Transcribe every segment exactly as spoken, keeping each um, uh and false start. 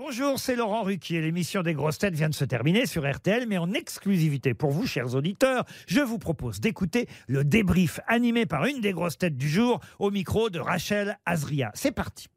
Bonjour, c'est Laurent Ruquier. L'émission des grosses têtes vient de se terminer sur R T L, mais en exclusivité pour vous, chers auditeurs, je vous propose d'écouter le débrief animé par une des grosses têtes du jour au micro de Rachel Azria. C'est parti.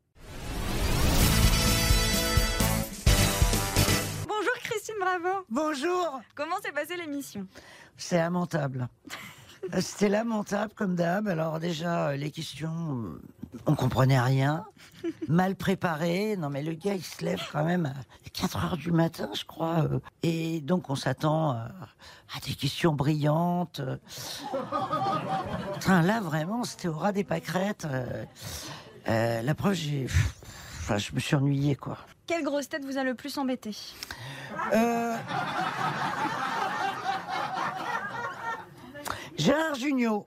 Bonjour Christine Bravo. Bonjour. Comment s'est passée l'émission? C'est lamentable. C'était lamentable comme d'hab. Alors déjà, les questions, on comprenait rien. Mal préparé. Non mais le gars, il se lève quand même à quatre heures du matin, je crois. Et donc on s'attend à des questions brillantes. Enfin, là, vraiment, c'était au ras des pâquerettes. Euh, la preuve, j'ai... Enfin, je me suis ennuyé, quoi. Quelle grosse tête vous a le plus embêté? Euh... Gérard Jugnot.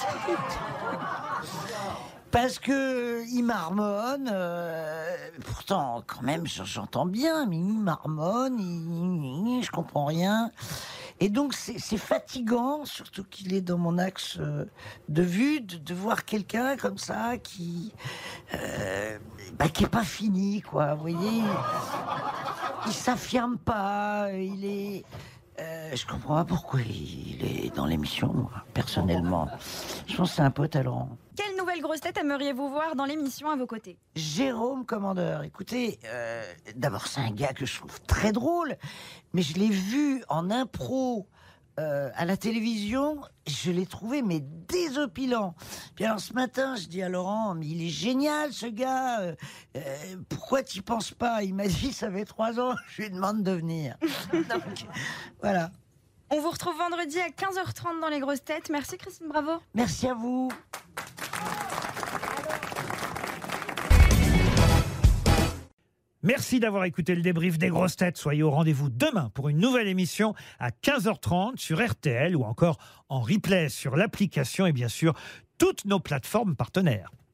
Parce que il marmonne, euh, pourtant quand même j'entends bien, mais il marmonne, il, je comprends rien. Et donc c'est, c'est fatigant, surtout qu'il est dans mon axe de vue, de, de voir quelqu'un comme ça qui, euh, bah, qui est pas fini, quoi. Vous voyez, il s'affirme pas, il est. Euh, je comprends pas pourquoi il est dans l'émission, moi, personnellement. Je pense que c'est un pote à Laurent. Quelle nouvelle grosse tête aimeriez-vous voir dans l'émission à vos côtés? Jérôme Commandeur. Écoutez, euh, d'abord c'est un gars que je trouve très drôle, mais je l'ai vu en impro euh, à la télévision, je l'ai trouvé mais désopilant. Puis alors ce matin, je dis à Laurent, mais il est génial ce gars, euh, euh, pourquoi t'y penses pas? Il m'a dit, ça fait trois ans, je lui demande de venir. Donc, voilà. On vous retrouve vendredi à quinze heures trente dans les grosses têtes. Merci Christine Bravo. Merci à vous. Merci d'avoir écouté le débrief des grosses têtes. Soyez au rendez-vous demain pour une nouvelle émission à quinze heures trente sur R T L ou encore en replay sur l'application et bien sûr toutes nos plateformes partenaires.